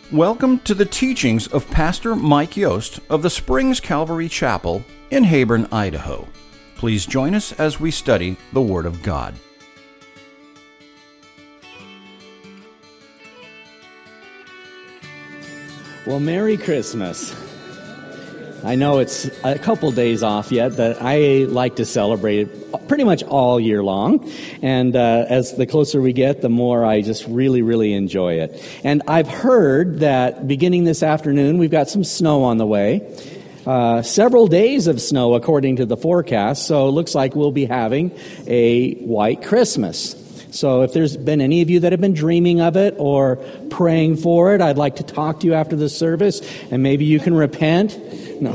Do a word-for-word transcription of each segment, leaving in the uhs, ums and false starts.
Welcome to the teachings of Pastor Mike Yost of the Springs Calvary Chapel in Heyburn, Idaho. Please join us as we study the Word of God. Well, Merry Christmas. I know it's a couple days off yet, but I like to celebrate it pretty much all year long. And uh, as the closer we get, the more I just really, really enjoy it. And I've heard that beginning this afternoon, we've got some snow on the way. Uh, several days of snow according to the forecast, so it looks like we'll be having a white Christmas. So if there's been any of you that have been dreaming of it or praying for it, I'd like to talk to you after the service, and maybe you can repent. No.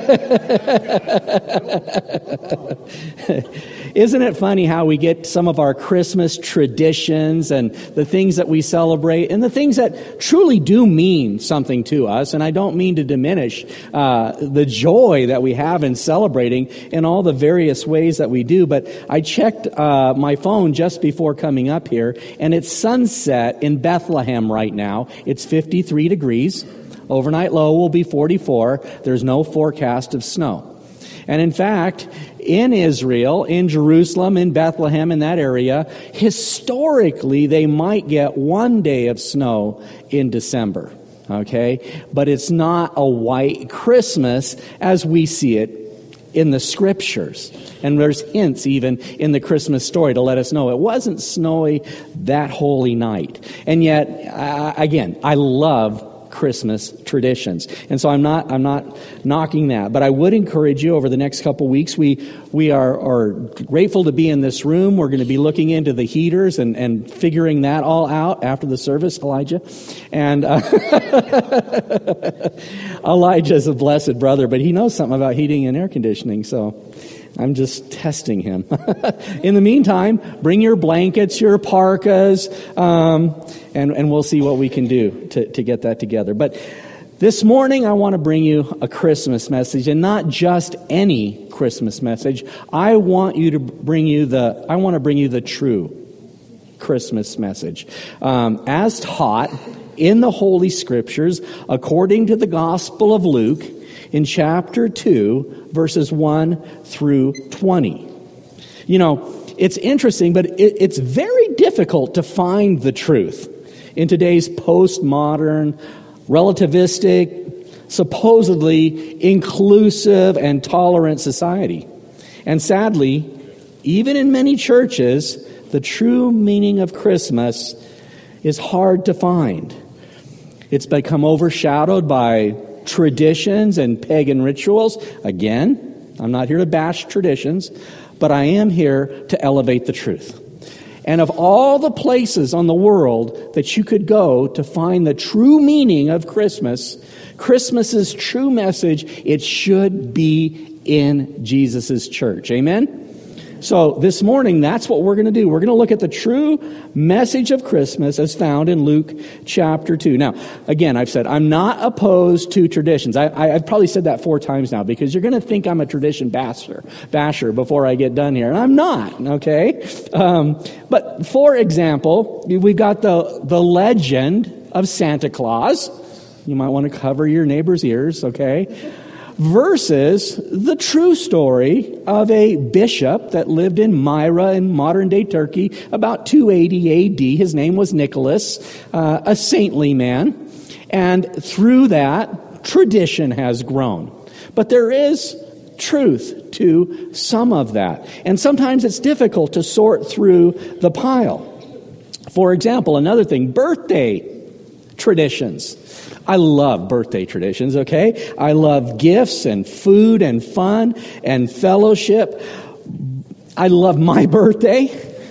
Isn't it funny how we get some of our Christmas traditions and the things that we celebrate and the things that truly do mean something to us? And I don't mean to diminish uh, the joy that we have in celebrating in all the various ways that we do. But I checked uh, my phone just before coming up here, and it's sunset in Bethlehem right now. It's fifty-three degrees. Overnight low will be forty-four. There's no forecast of snow. And in fact, in Israel, in Jerusalem, in Bethlehem, in that area, historically, they might get one day of snow in December. Okay? But it's not a white Christmas as we see it in the Scriptures. And there's hints even in the Christmas story to let us know it wasn't snowy that holy night. And yet, uh, again, I love Christmas traditions. And so I'm not I'm not knocking that, but I would encourage you over the next couple weeks. We we are, are grateful to be in this room. We're going to be looking into the heaters and, and figuring that all out after the service, Elijah. And uh, Elijah's a blessed brother, but he knows something about heating and air conditioning, so I'm just testing him. In the meantime, bring your blankets, your parkas, um, and, and we'll see what we can do to, to get that together. But this morning, I want to bring you a Christmas message, and not just any Christmas message. I want you to bring you the. I want to bring you the true Christmas message, um, as taught in the Holy Scriptures, according to the Gospel of Luke, in chapter two, verses one through twenty. You know, it's interesting, but it, it's very difficult to find the truth in today's postmodern, relativistic, supposedly inclusive and tolerant society. And sadly, even in many churches, the true meaning of Christmas is hard to find. It's become overshadowed by traditions and pagan rituals. Again, I'm not here to bash traditions, but I am here to elevate the truth. And of all the places on the world that you could go to find the true meaning of Christmas, Christmas's true message, it should be in Jesus' church. Amen? So this morning, that's what we're going to do. We're going to look at the true message of Christmas as found in Luke chapter two. Now, again, I've said I'm not opposed to traditions. I, I, I've probably said that four times now because you're going to think I'm a tradition basher, basher before I get done here. And I'm not, okay? Um, but for example, we've got the, the legend of Santa Claus. You might want to cover your neighbor's ears, okay? Versus the true story of a bishop that lived in Myra in modern-day Turkey about two eighty A D. His name was Nicholas, uh, a saintly man. And through that, tradition has grown. But there is truth to some of that. And sometimes it's difficult to sort through the pile. For example, another thing, birthday traditions. I love birthday traditions, okay? I love gifts and food and fun and fellowship. I love my birthday.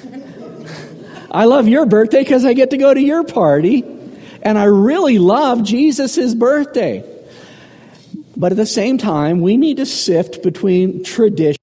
I love your birthday because I get to go to your party. And I really love Jesus' birthday. But at the same time, we need to sift between tradition,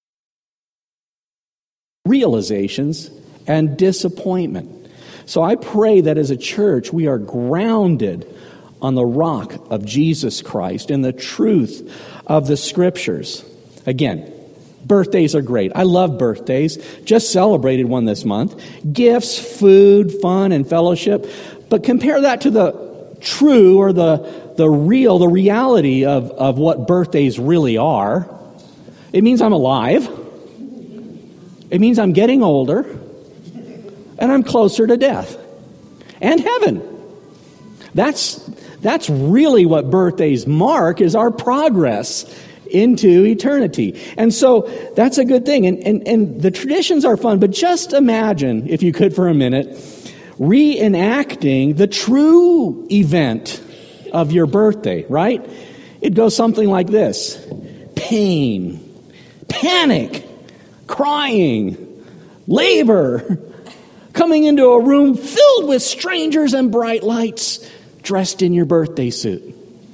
realizations, and disappointment. So I pray that as a church, we are grounded on the rock of Jesus Christ and the truth of the Scriptures. Again, birthdays are great. I love birthdays. Just celebrated one this month. Gifts, food, fun, and fellowship. But compare that to the true or the, the real, the reality of, of what birthdays really are. It means I'm alive. It means I'm getting older. And I'm closer to death. And heaven. That's, that's really what birthdays mark, is our progress into eternity. And so that's a good thing. And, and, and the traditions are fun, but just imagine, if you could for a minute, reenacting the true event of your birthday, right? It goes something like this: pain, panic, crying, labor, coming into a room filled with strangers and bright lights, dressed in your birthday suit.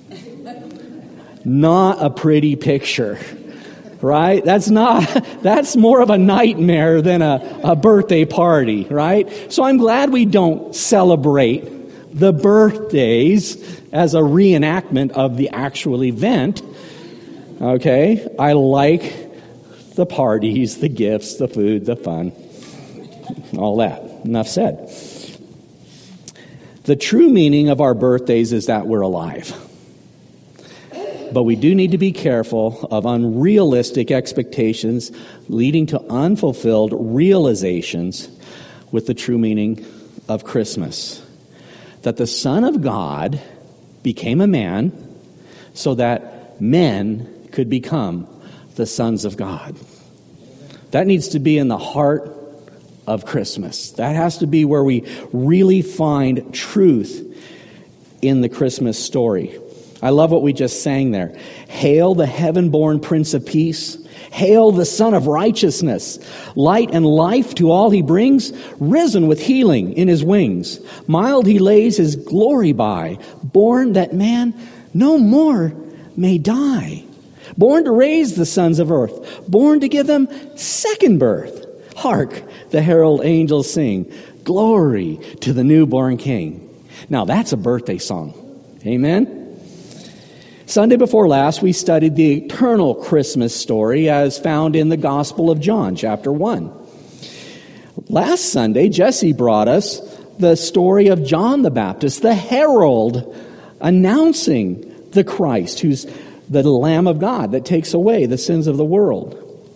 Not a pretty picture, right? That's not, that's more of a nightmare than a, a birthday party, right? So I'm glad we don't celebrate the birthdays as a reenactment of the actual event. Okay? I like the parties, the gifts, the food, the fun, all that. Enough said. The true meaning of our birthdays is that we're alive. But we do need to be careful of unrealistic expectations leading to unfulfilled realizations with the true meaning of Christmas. That the Son of God became a man so that men could become the sons of God. That needs to be in the heart of Christmas. That has to be where we really find truth in the Christmas story. I love what we just sang there. Hail the heaven-born Prince of Peace. Hail the Son of Righteousness. Light and life to all he brings. Risen with healing in his wings. Mild he lays his glory by. Born that man no more may die. Born to raise the sons of earth. Born to give them second birth. Hark, the herald angels sing. Glory to the newborn King. Now that's a birthday song. Amen? Sunday before last, we studied the eternal Christmas story as found in the Gospel of John, chapter one. Last Sunday, Jesse brought us the story of John the Baptist, the herald announcing the Christ, who's the Lamb of God that takes away the sins of the world.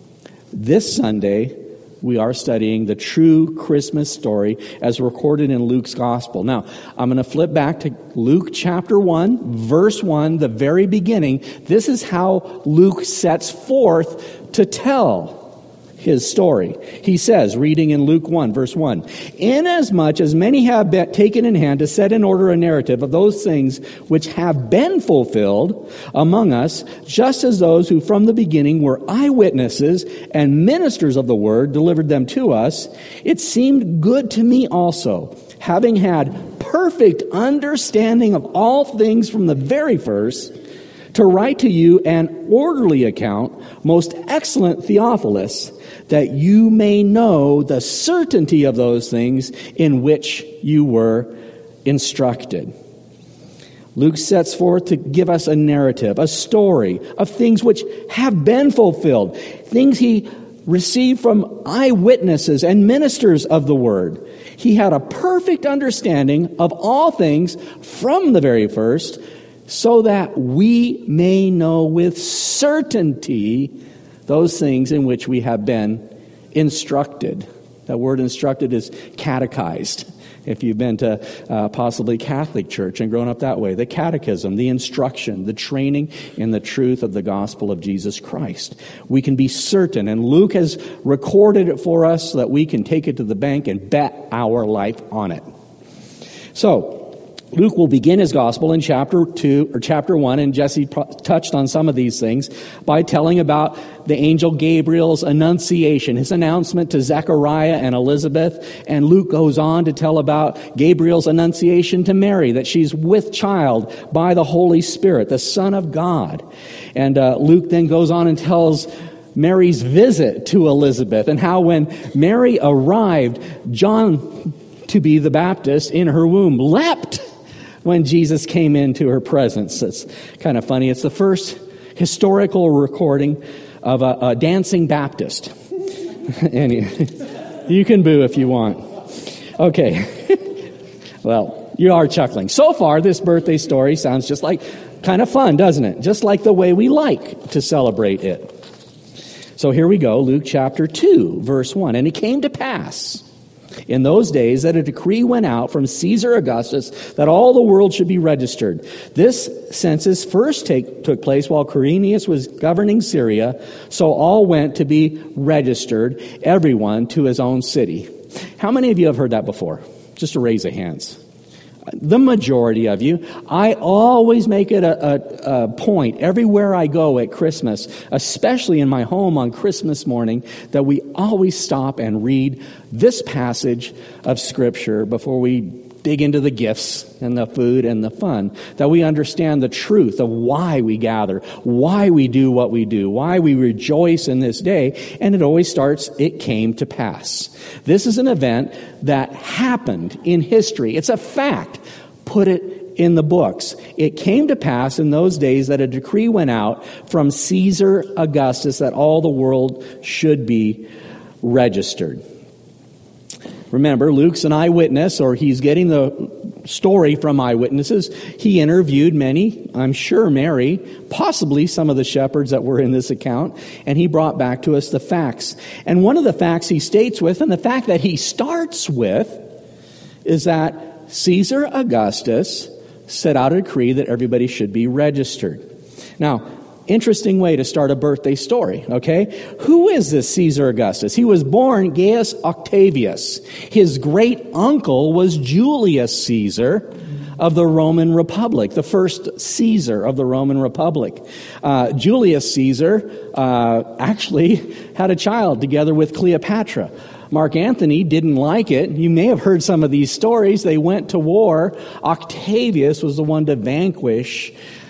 This Sunday, we are studying the true Christmas story as recorded in Luke's Gospel. Now, I'm going to flip back to Luke chapter one, verse one, the very beginning. This is how Luke sets forth to tell his story. He says, reading in Luke one, verse one, "Inasmuch as many have been taken in hand to set in order a narrative of those things which have been fulfilled among us, just as those who from the beginning were eyewitnesses and ministers of the word delivered them to us, it seemed good to me also, having had perfect understanding of all things from the very first, to write to you an orderly account, most excellent Theophilus, that you may know the certainty of those things in which you were instructed." Luke sets forth to give us a narrative, a story of things which have been fulfilled, things he received from eyewitnesses and ministers of the word. He had a perfect understanding of all things from the very first, so that we may know with certainty those things in which we have been instructed. That word instructed is catechized. If you've been to uh, possibly Catholic church and grown up that way, the catechism, the instruction, the training in the truth of the gospel of Jesus Christ. We can be certain, and Luke has recorded it for us so that we can take it to the bank and bet our life on it. So, Luke will begin his gospel in chapter two or chapter one, and Jesse touched on some of these things by telling about the angel Gabriel's annunciation, his announcement to Zechariah and Elizabeth. And Luke goes on to tell about Gabriel's annunciation to Mary, that she's with child by the Holy Spirit, the Son of God. And uh, Luke then goes on and tells Mary's visit to Elizabeth, and how when Mary arrived, John, to be the Baptist, in her womb leapt when Jesus came into her presence. It's kind of funny. It's the first historical recording of a, a dancing Baptist. And you can boo if you want. Okay. Well, You are chuckling. So far, this birthday story sounds just like kind of fun, doesn't it? Just like the way we like to celebrate it. So here we go, Luke chapter two, verse one. And it came to pass in those days that a decree went out from Caesar Augustus that all the world should be registered. This census first take, took place while Quirinius was governing Syria, so all went to be registered, everyone to his own city. How many of you have heard that before? Just a raise of hands. The majority of you. I always make it a, a, a point everywhere I go at Christmas, especially in my home on Christmas morning, that we always stop and read this passage of Scripture before we dig into the gifts and the food and the fun, that we understand the truth of why we gather, why we do what we do, why we rejoice in this day. And it always starts, it came to pass. This is an event that happened in history. It's a fact. Put it in the books. It came to pass in those days that a decree went out from Caesar Augustus that all the world should be registered. Remember, Luke's an eyewitness, or he's getting the story from eyewitnesses. He interviewed many, I'm sure Mary, possibly some of the shepherds that were in this account, and he brought back to us the facts. And one of the facts he states with, and the fact that he starts with, is that Caesar Augustus set out a decree that everybody should be registered. Now, interesting way to start a birthday story, okay? Who is this Caesar Augustus? He was born Gaius Octavius. His great uncle was Julius Caesar of the Roman Republic, the first Caesar of the Roman Republic. Uh, Julius Caesar uh, actually had a child together with Cleopatra. Mark Antony didn't like it. You may have heard some of these stories. They went to war. Octavius was the one to vanquish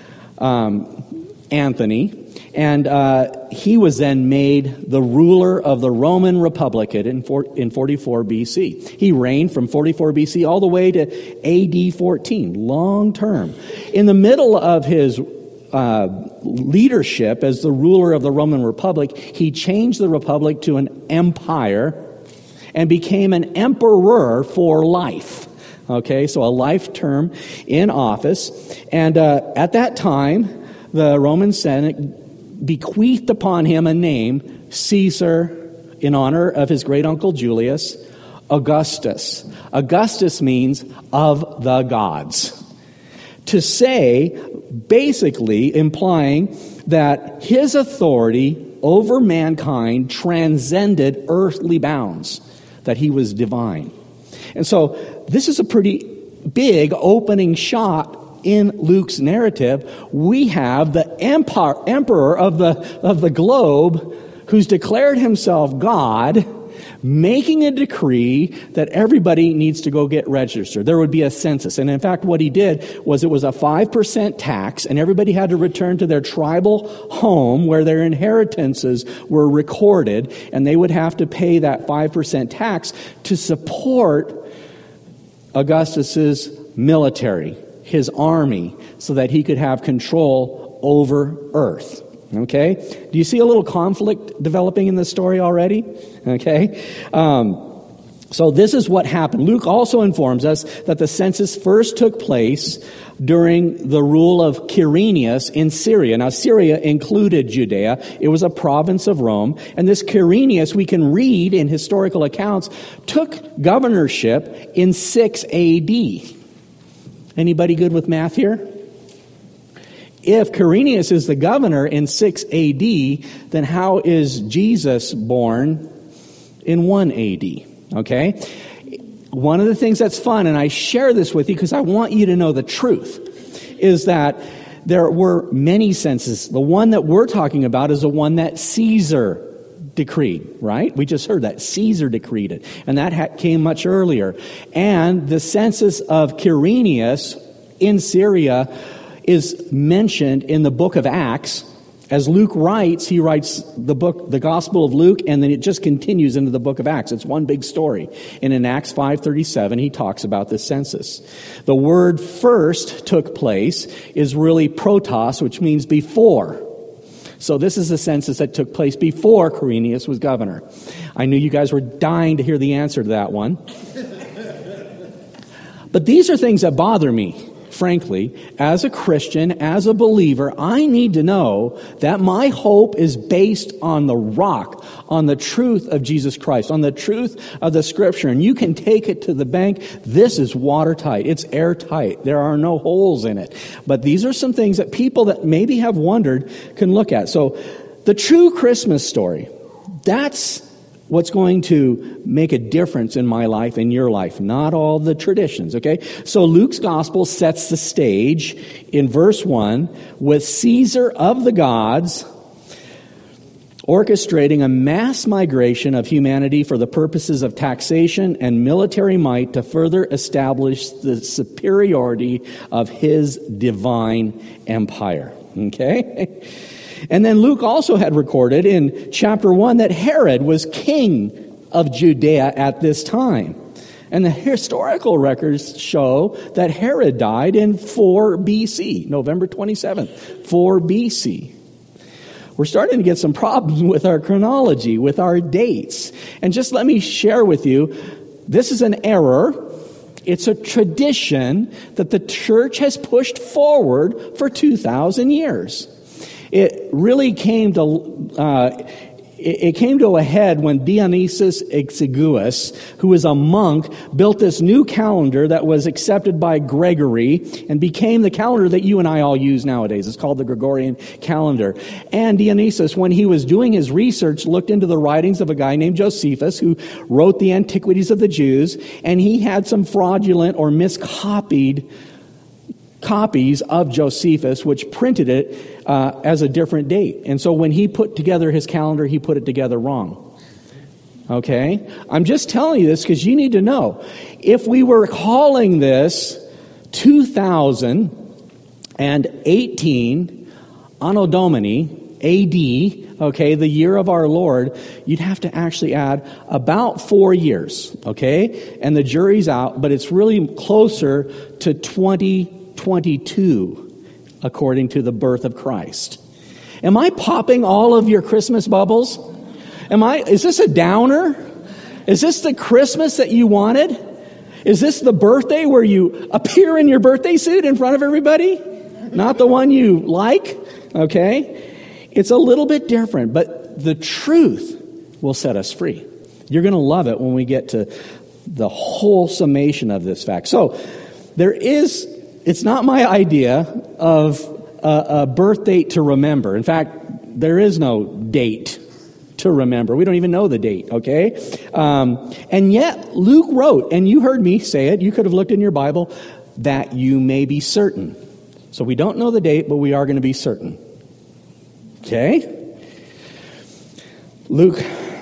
um Anthony, and uh, he was then made the ruler of the Roman Republic in, in forty-four B C. He reigned from forty-four B C all the way to A D fourteen, long term. In the middle of his uh, leadership as the ruler of the Roman Republic, he changed the republic to an empire and became an emperor for life. Okay, so a life term in office. And uh, at that time, the Roman Senate bequeathed upon him a name, Caesar, in honor of his great-uncle Julius, Augustus. Augustus means of the gods. To say, basically implying that his authority over mankind transcended earthly bounds, that he was divine. And so this is a pretty big opening shot in Luke's narrative. We have the empire, emperor of the, of the globe who's declared himself God, making a decree that everybody needs to go get registered. There would be a census. And in fact, what he did was it was a five percent tax, and everybody had to return to their tribal home where their inheritances were recorded, and they would have to pay that five percent tax to support Augustus's military, his army, so that he could have control over earth. Okay? Do you see a little conflict developing in this story already? Okay? Um, so this is what happened. Luke also informs us that the census first took place during the rule of Quirinius in Syria. Now, Syria included Judea. It was a province of Rome. And this Quirinius, we can read in historical accounts, took governorship in six A D. Anybody good with math here? If Quirinius is the governor in six A D, then how is Jesus born in one A D? Okay? One of the things that's fun, and I share this with you because I want you to know the truth, is that there were many censuses. The one that we're talking about is the one that Caesar decreed, right? We just heard that. Caesar decreed it. And that ha- came much earlier. And the census of Quirinius in Syria is mentioned in the book of Acts. As Luke writes, he writes the book, the Gospel of Luke, and then it just continues into the book of Acts. It's one big story. And in Acts five thirty-seven, he talks about the census. The word first took place is really protos, which means before. So this is a census that took place before Quirinius was governor. I knew you guys were dying to hear the answer to that one. But these are things that bother me, frankly. As a Christian, as a believer, I need to know that my hope is based on the rock, on the truth of Jesus Christ, on the truth of the Scripture. And you can take it to the bank. This is watertight. It's airtight. There are no holes in it. But these are some things that people that maybe have wondered can look at. So the true Christmas story, that's what's going to make a difference in my life and your life, not all the traditions, okay? So Luke's gospel sets the stage in verse one with Caesar of the gods orchestrating a mass migration of humanity for the purposes of taxation and military might to further establish the superiority of his divine empire, okay? And then Luke also had recorded in chapter one that Herod was king of Judea at this time. And the historical records show that Herod died in four B C, November twenty-seventh, four B C. We're starting to get some problems with our chronology, with our dates. And just let me share with you, this is an error. It's a tradition that the church has pushed forward for two thousand years. It really came to uh, it came to a head when Dionysius Exiguus, who was a monk, built this new calendar that was accepted by Gregory and became the calendar that you and I all use nowadays. It's called the Gregorian calendar. And Dionysius, when he was doing his research, looked into the writings of a guy named Josephus, who wrote the Antiquities of the Jews, and he had some fraudulent or miscopied copies of Josephus, which printed it uh, as a different date. And so when he put together his calendar, he put it together wrong. Okay? I'm just telling you this because you need to know. If we were calling this two thousand eighteen Anno Domini, A D, okay, the year of our Lord, you'd have to actually add about four years, okay? And the jury's out, but it's really closer to twenty twenty-two, according to the birth of Christ. Am I popping all of your Christmas bubbles? Am I? Is this a downer? Is this the Christmas that you wanted? Is this the birthday where you appear in your birthday suit in front of everybody? Not the one you like? Okay? It's a little bit different, but the truth will set us free. You're going to love it when we get to the whole summation of this fact. So, there is... It's not my idea of a, a birth date to remember. In fact, there is no date to remember. We don't even know the date, okay? Um, and yet, Luke wrote, and you heard me say it, you could have looked in your Bible, that you may be certain. So we don't know the date, but we are going to be certain. Okay? Luke,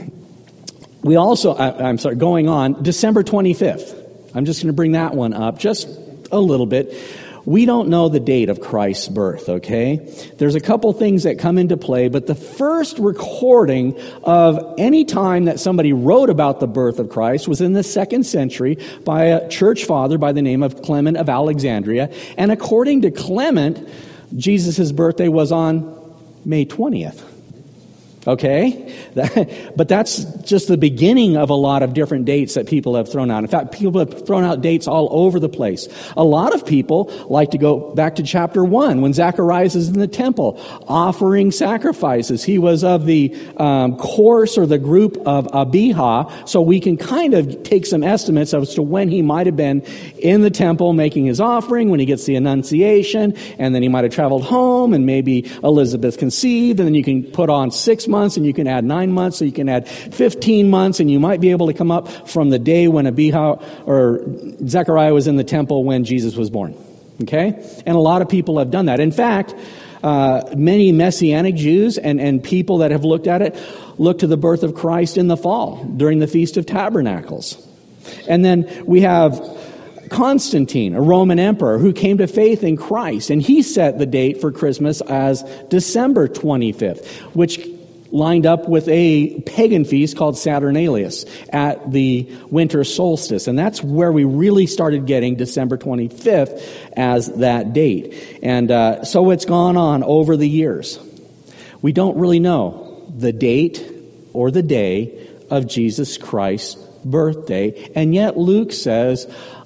we also, I, I'm sorry, going on, December twenty-fifth. I'm just going to bring that one up, just a little bit. We don't know the date of Christ's birth, okay? There's a couple things that come into play, but the first recording of any time that somebody wrote about the birth of Christ was in the second century by a church father by the name of Clement of Alexandria. And according to Clement, Jesus' birthday was on May twentieth. Okay? But that's just the beginning of a lot of different dates that people have thrown out. In fact, people have thrown out dates all over the place. A lot of people like to go back to chapter one when Zacharias is in the temple offering sacrifices. He was of the um, course or the group of Abijah, so we can kind of take some estimates as to when he might have been in the temple making his offering, when he gets the Annunciation, and then he might have traveled home, and maybe Elizabeth conceived, and then you can put on six months months, and you can add nine months, so you can add fifteen months, and you might be able to come up from the day when Abijah or Zechariah was in the temple when Jesus was born. Okay? And a lot of people have done that. In fact, uh, many Messianic Jews and, and people that have looked at it look to the birth of Christ in the fall, during the Feast of Tabernacles. And then we have Constantine, a Roman emperor, who came to faith in Christ, and he set the date for Christmas as December twenty-fifth, which lined up with a pagan feast called Saturnalius at the winter solstice. And that's where we really started getting December twenty-fifth as that date. And uh, so it's gone on over the years. We don't really know the date or the day of Jesus Christ's birthday. And yet Luke says,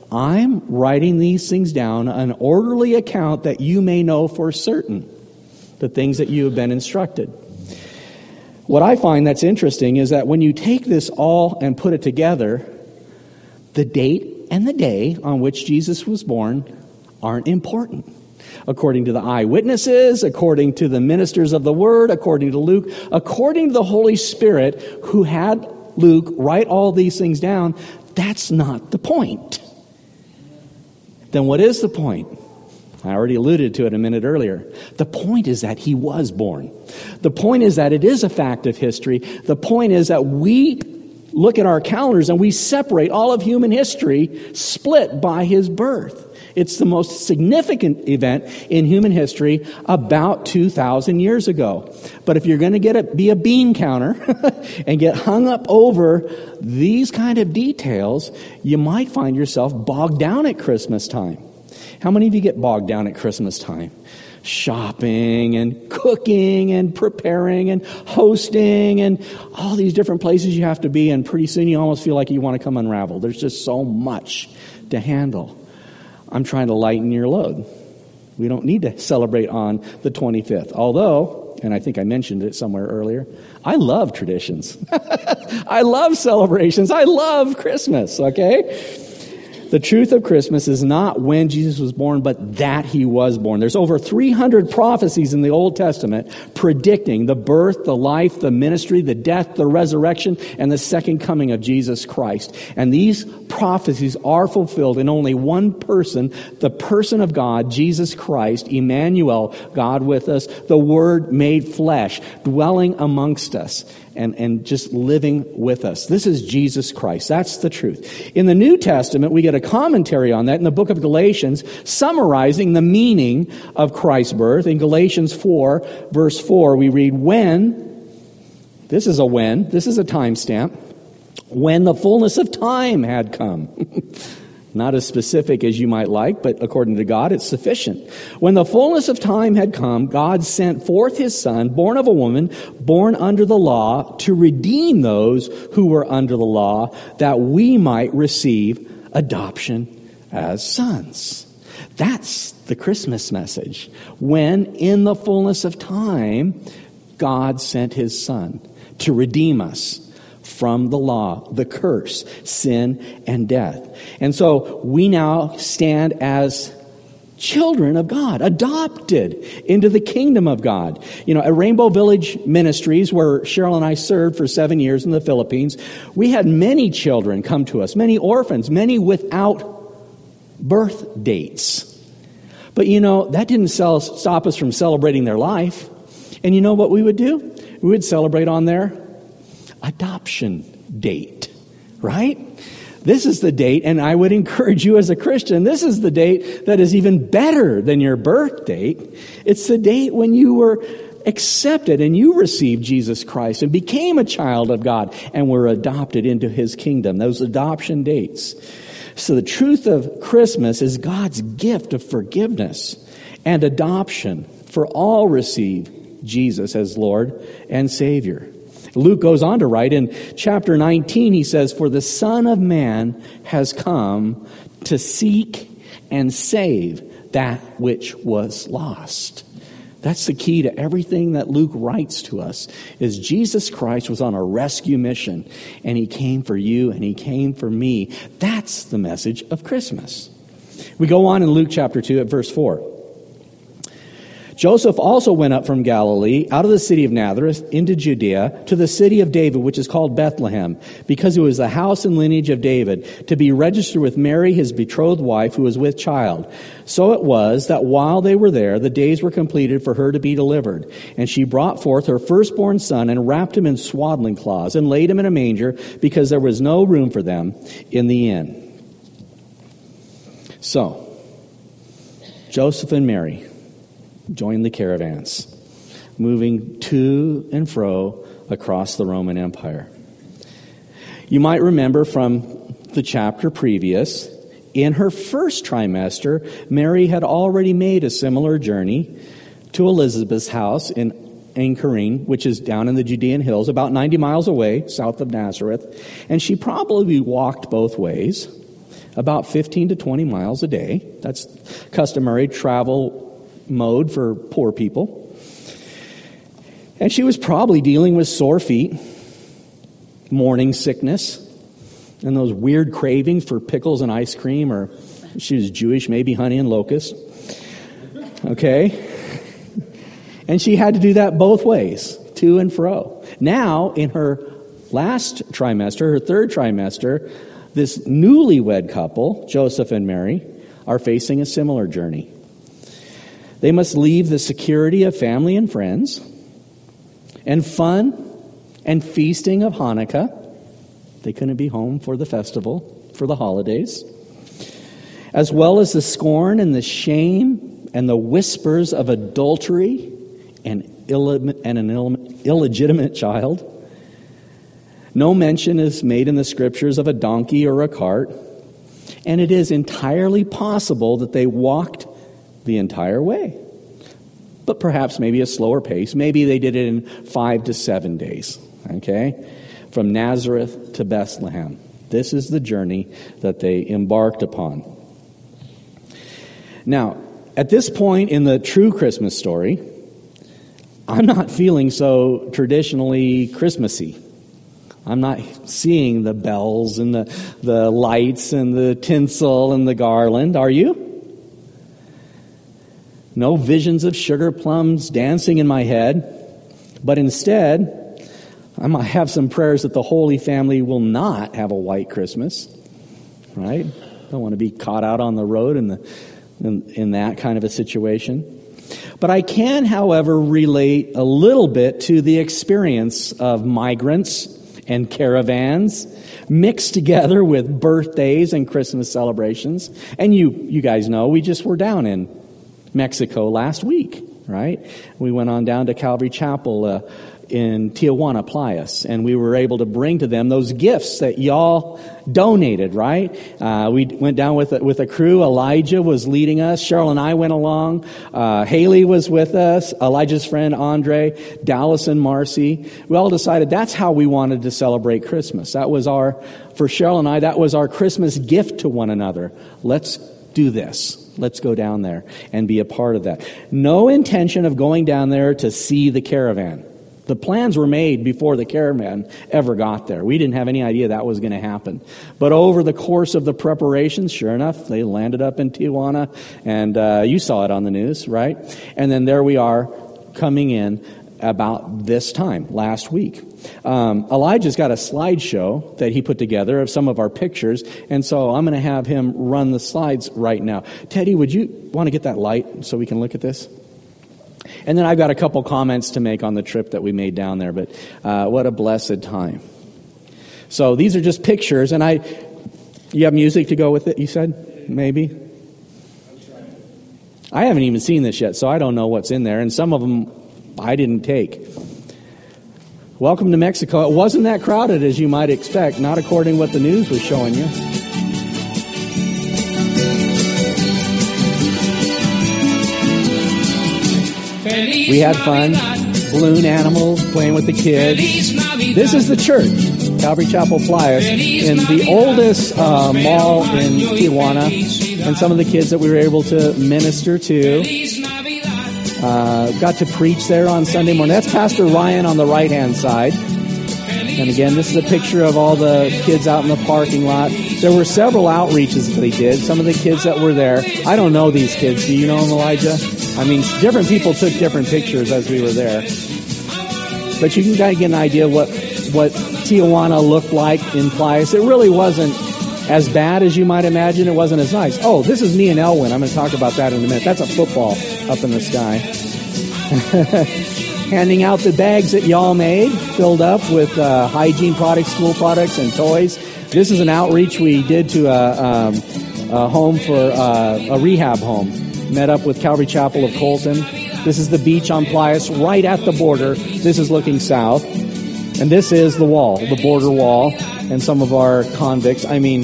I'm writing these things down, an orderly account that you may know for certain the things that you have been instructed. What I find that's interesting is that when you take this all and put it together, the date and the day on which Jesus was born aren't important. According to the eyewitnesses, according to the ministers of the Word, according to Luke, according to the Holy Spirit who had Luke write all these things down, that's not the point. Then what is the point? I already alluded to it a minute earlier. The point is that he was born. The point is that it is a fact of history. The point is that we look at our calendars and we separate all of human history split by his birth. It's the most significant event in human history about two thousand years ago. But if you're going to get a, be a bean counter and get hung up over these kind of details, you might find yourself bogged down at Christmas time. How many of you get bogged down at Christmas time? Shopping and cooking and preparing and hosting and all these different places you have to be, and pretty soon you almost feel like you want to come unravel. There's just so much to handle. I'm trying to lighten your load. We don't need to celebrate on the twenty-fifth. Although, and I think I mentioned it somewhere earlier, I love traditions. I love celebrations. I love Christmas, okay? The truth of Christmas is not when Jesus was born, but that he was born. There's over three hundred prophecies in the Old Testament predicting the birth, the life, the ministry, the death, the resurrection, and the second coming of Jesus Christ. And these prophecies are fulfilled in only one person, the person of God, Jesus Christ, Emmanuel, God with us, the Word made flesh, dwelling amongst us. And, and just living with us. This is Jesus Christ. That's the truth. In the New Testament, we get a commentary on that in the book of Galatians, summarizing the meaning of Christ's birth. In Galatians four, verse four, we read, when, this is a when, this is a timestamp, when the fullness of time had come. Not as specific as you might like, but according to God, it's sufficient. When the fullness of time had come, God sent forth his Son, born of a woman, born under the law, to redeem those who were under the law, that we might receive adoption as sons. That's the Christmas message. When, in the fullness of time, God sent his Son to redeem us from the law, the curse, sin, and death. And so we now stand as children of God, adopted into the kingdom of God. You know, at Rainbow Village Ministries, where Cheryl and I served for seven years in the Philippines, we had many children come to us, many orphans, many without birth dates. But you know, that didn't sell, stop us from celebrating their life. And you know what we would do? We would celebrate on their adoption date, right? This is the date, and I would encourage you as a Christian, this is the date that is even better than your birth date. It's the date when you were accepted and you received Jesus Christ and became a child of God and were adopted into his kingdom, those adoption dates. So the truth of Christmas is God's gift of forgiveness and adoption for all receive Jesus as Lord and Savior. Luke goes on to write in chapter nineteen, he says, for the Son of Man has come to seek and save that which was lost. That's the key to everything that Luke writes to us, is Jesus Christ was on a rescue mission, and he came for you and he came for me. That's the message of Christmas. We go on in Luke chapter two at verse four. Joseph also went up from Galilee, out of the city of Nazareth, into Judea, to the city of David, which is called Bethlehem, because it was the house and lineage of David, to be registered with Mary, his betrothed wife, who was with child. So it was that while they were there, the days were completed for her to be delivered. And she brought forth her firstborn son, and wrapped him in swaddling cloths, and laid him in a manger, because there was no room for them in the inn. So, Joseph and Mary joined the caravans, moving to and fro across the Roman Empire. You might remember from the chapter previous, in her first trimester, Mary had already made a similar journey to Elizabeth's house in Encarine, which is down in the Judean hills, about ninety miles away, south of Nazareth. And she probably walked both ways, about fifteen to twenty miles a day. That's customary travel mode for poor people. And she was probably dealing with sore feet, morning sickness, and those weird cravings for pickles and ice cream, or she was Jewish, maybe honey and locusts. Okay? And she had to do that both ways, to and fro. Now, in her last trimester, her third trimester, this newlywed couple, Joseph and Mary, are facing a similar journey. They must leave the security of family and friends, and fun and feasting of Hanukkah. They couldn't be home for the festival, for the holidays. As well as the scorn and the shame and the whispers of adultery and, Ill- and an Ill- illegitimate child. No mention is made in the scriptures of a donkey or a cart. And it is entirely possible that they walked the entire way. But perhaps maybe a slower pace. Maybe they did it in five to seven days. Okay? From Nazareth to Bethlehem. This is the journey that they embarked upon. Now, at this point in the true Christmas story, I'm not feeling so traditionally Christmassy. I'm not seeing the bells and the, the lights and the tinsel and the garland. Are you? No visions of sugar plums dancing in my head. But instead, I might have some prayers that the Holy Family will not have a white Christmas. Right? Don't want to be caught out on the road in the in, in that kind of a situation. But I can, however, relate a little bit to the experience of migrants and caravans mixed together with birthdays and Christmas celebrations. And you you guys know, we just were down in Mexico last week, right? We went on down to Calvary Chapel uh, in Tijuana, Playas, and we were able to bring to them those gifts that y'all donated, right? Uh, we went down with a, with a crew. Elijah was leading us. Cheryl and I went along. Uh, Haley was with us. Elijah's friend Andre, Dallas and Marcy. We all decided that's how we wanted to celebrate Christmas. That was our, for Cheryl and I, that was our Christmas gift to one another. Let's do this. Let's go down there and be a part of that. No intention of going down there to see the caravan. The plans were made before the caravan ever got there. We didn't have any idea that was going to happen. But over the course of the preparations, sure enough, they landed up in Tijuana, and uh, you saw it on the news, right? And then there we are coming in about this time, last week. Um, Elijah's got a slideshow that he put together of some of our pictures, and so I'm going to have him run the slides right now. Teddy, would you want to get that light so we can look at this? And then I've got a couple comments to make on the trip that we made down there, but uh, what a blessed time. So these are just pictures, and I, you have music to go with it, you said? Maybe? I haven't even seen this yet, so I don't know what's in there, and some of them I didn't take. Welcome to Mexico. It wasn't that crowded as you might expect, not according to what the news was showing you. We had fun, balloon animals, playing with the kids. This is the church, Calvary Chapel Playas, in the oldest uh, mall in Tijuana, and some of the kids that we were able to minister to. Uh, got to preach there on Sunday morning. That's Pastor Ryan on the right-hand side. And again, this is a picture of all the kids out in the parking lot. There were several outreaches that he did. Some of the kids that were there, I don't know these kids. Do you know them, Elijah? I mean, different people took different pictures as we were there. But you can kind of get an idea what what Tijuana looked like in Playas. It really wasn't as bad as you might imagine. It wasn't as nice. Oh, this is me and Elwin. I'm going to talk about that in a minute. That's a football up in the sky. Handing out the bags that y'all made, filled up with uh, hygiene products, school products, and toys. This is an outreach we did to a, um, a home for uh, a rehab home. Met up with Calvary Chapel of Colton. This is the beach on Playas, right at the border. This is looking south. And this is the wall, the border wall, and some of our convicts, I mean,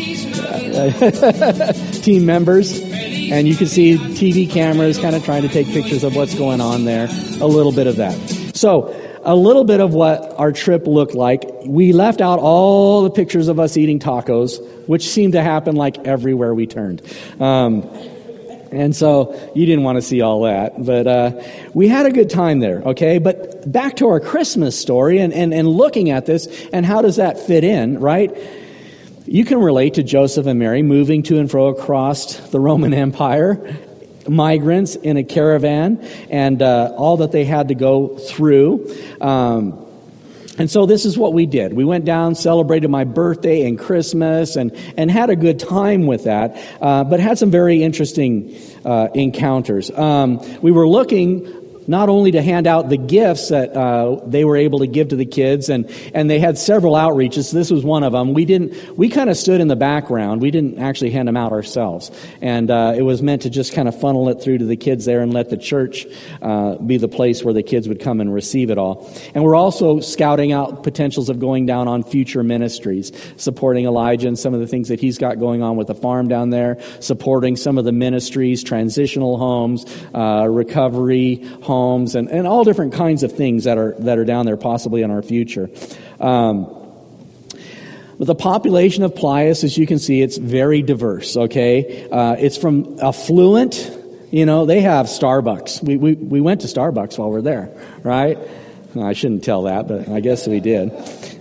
uh, team members. And you can see T V cameras kind of trying to take pictures of what's going on there. A little bit of that. So, a little bit of what our trip looked like. We left out all the pictures of us eating tacos, which seemed to happen like everywhere we turned. Um, and so you didn't want to see all that. But uh, we had a good time there, okay? But back to our Christmas story and, and, and looking at this, and how does that fit in, right? You can relate to Joseph and Mary moving to and fro across the Roman Empire, migrants in a caravan, and uh, all that they had to go through. Um, and so this is what we did. We went down, celebrated my birthday and Christmas, and, and had a good time with that, uh, but had some very interesting uh, encounters. Um, we were looking not only to hand out the gifts that uh, they were able to give to the kids, and, and they had several outreaches. This was one of them. We didn't. We kind of stood in the background. We didn't actually hand them out ourselves, and uh, it was meant to just kind of funnel it through to the kids there and let the church uh, be the place where the kids would come and receive it all. And we're also scouting out potentials of going down on future ministries, supporting Elijah and some of the things that he's got going on with the farm down there, supporting some of the ministries, transitional homes, uh, recovery homes. Homes and, and all different kinds of things that are that are down there possibly in our future. Um, with the population of Plius, as you can see, it's very diverse, okay? Uh, it's from affluent, you know, they have Starbucks. We, we, we went to Starbucks while we're there, right? No, I shouldn't tell that, but I guess we did.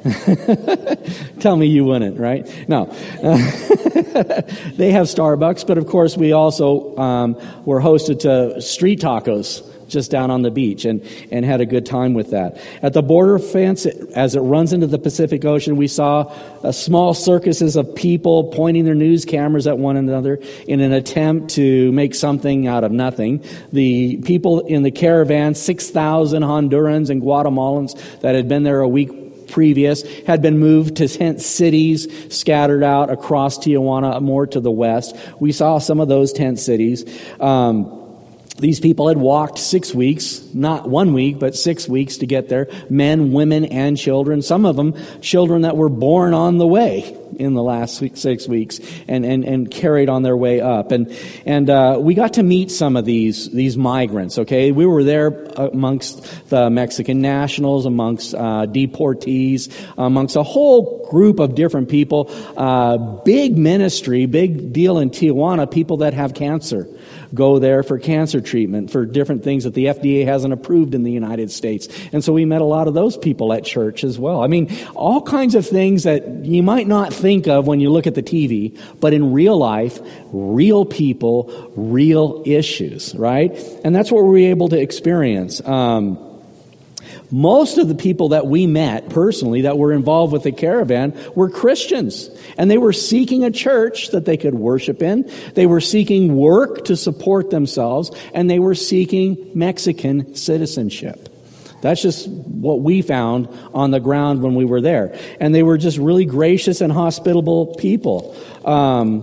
Tell me you wouldn't, right? No. They have Starbucks, but of course we also um, were hosted to street tacos just down on the beach, and, and had a good time with that. At the border fence, as it runs into the Pacific Ocean, we saw a small circuses of people pointing their news cameras at one another in an attempt to make something out of nothing. The people in the caravan, six thousand Hondurans and Guatemalans that had been there a week previous, had been moved to tent cities scattered out across Tijuana, more to the west. We saw some of those tent cities. Um, These people had walked six weeks, not one week, but six weeks to get there. Men, women, and children. Some of them, children that were born on the way in the last six weeks and, and, and carried on their way up. And and uh, we got to meet some of these these migrants, okay? We were there amongst the Mexican nationals, amongst uh, deportees, amongst a whole group of different people. Uh, big ministry, big deal in Tijuana, people that have cancer go there for cancer treatment, for different things that the F D A hasn't approved in the United States. And so we met a lot of those people at church as well. I mean, all kinds of things that you might not think of when you look at the T V, but in real life, real people, real issues, right? And that's what we were able to experience. Um, Most of the people that we met personally that were involved with the caravan were Christians. And they were seeking a church that they could worship in. They were seeking work to support themselves. And they were seeking Mexican citizenship. That's just what we found on the ground when we were there. And they were just really gracious and hospitable people. Um,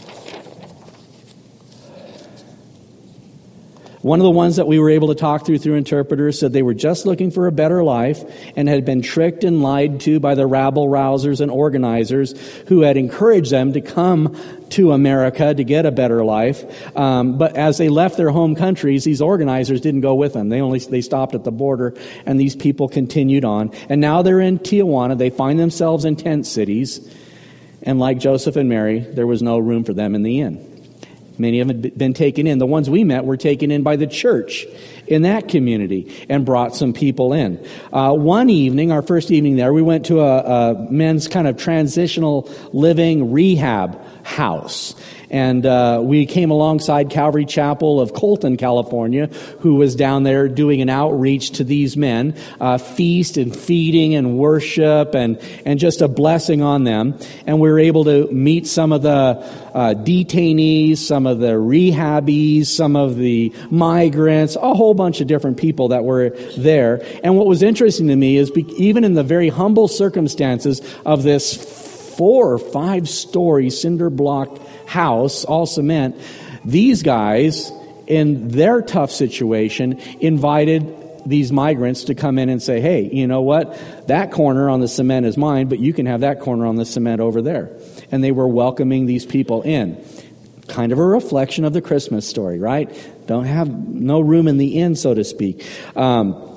One of the ones that we were able to talk through through interpreters said they were just looking for a better life and had been tricked and lied to by the rabble-rousers and organizers who had encouraged them to come to America to get a better life. Um, but as they left their home countries, these organizers didn't go with them. They only they stopped at the border, and these people continued on. And now they're in Tijuana. They find themselves in tent cities. And like Joseph and Mary, there was no room for them in the inn. Many of them had been taken in. The ones we met were taken in by the church in that community and brought some people in. Uh, one evening, our first evening there, we went to a, a men's kind of transitional living rehab house. And uh, we came alongside Calvary Chapel of Colton, California, who was down there doing an outreach to these men, uh, feast and feeding and worship and, and just a blessing on them. And we were able to meet some of the uh, detainees, some of the rehabbies, some of the migrants, a whole bunch of different people that were there. And what was interesting to me is be, even in the very humble circumstances of this four or five story cinder block house, all cement, these guys, in their tough situation, invited these migrants to come in and say, hey, you know what? That corner on the cement is mine, but you can have that corner on the cement over there. And they were welcoming these people in. Kind of a reflection of the Christmas story, right? Don't have no room in the inn, so to speak. Um,